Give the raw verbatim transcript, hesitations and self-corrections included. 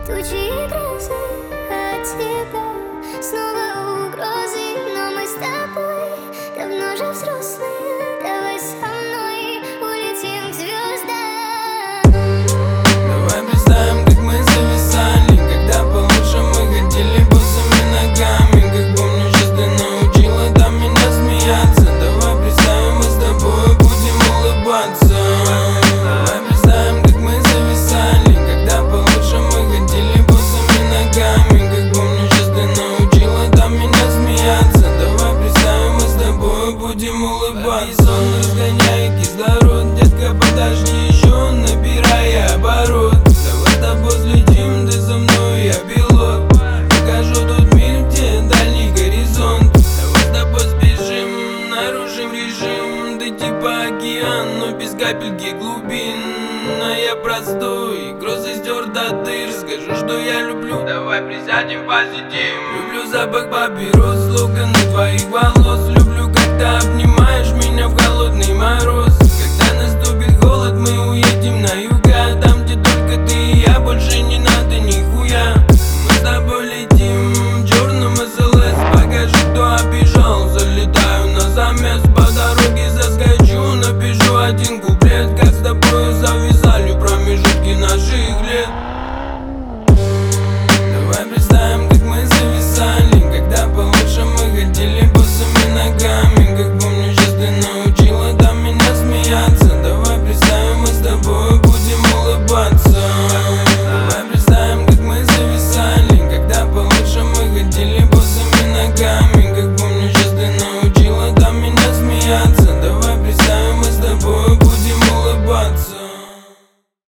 тучи и грозы, от тебя снова угрозы. Но мы с тобой давно же взрослые, давай со мной улетим к звездам. Давай представим, как мы зависали, когда получше мы ходили босыми ногами. Как помню, сейчас ты научила там меня смеяться. Давай представим, мы с тобой будем улыбаться. Давай представим, как мы зависали, когда получше мы ходили босыми ногами. Как помню, сейчас ты научила там меня смеяться. Давай представим, мы с тобой будем улыбаться. Сон разгоняет кислород, детка, подожди еще, набирая оборот. Давай с тобой следим, ты за мной, я пилот. Покажу тут мир, где дальний горизонт. Давай с тобой сбежим, нарушим режим. Ты типа океан, но без капельки глубин. А я простой, грозы стер до дыр. Скажу, что я люблю, давай присядем, посидим. Люблю запах папирос, локоны твоих волос. Люблю, как ты обнимаешь меня в холодный мороз.